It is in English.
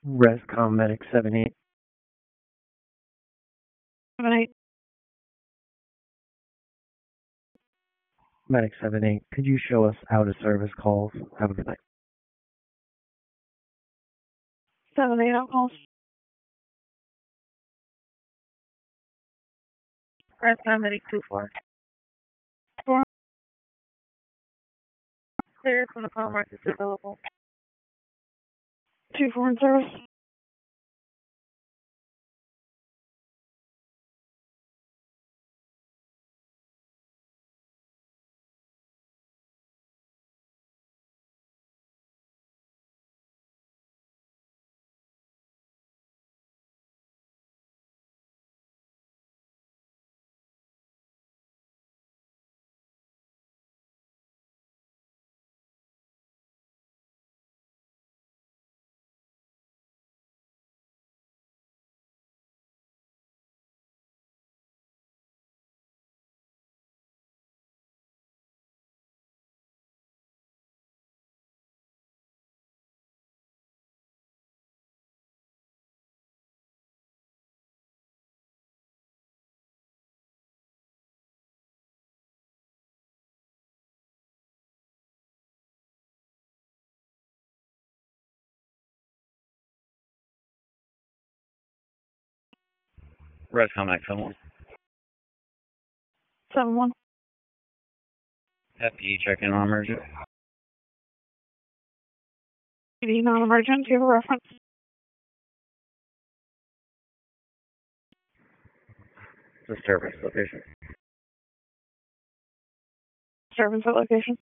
Rescom Medic 78. 78. Medic 78, could you show us out of service calls? Have a good night. 78 out calls. Rescom Medic 24. 4. Clear from the call mark is available. 24 in service. Rescom Medic 71. 71. FE check-in on emergency. PD non-emergent. Do you have a reference? Disturbance location. Disturbance at location.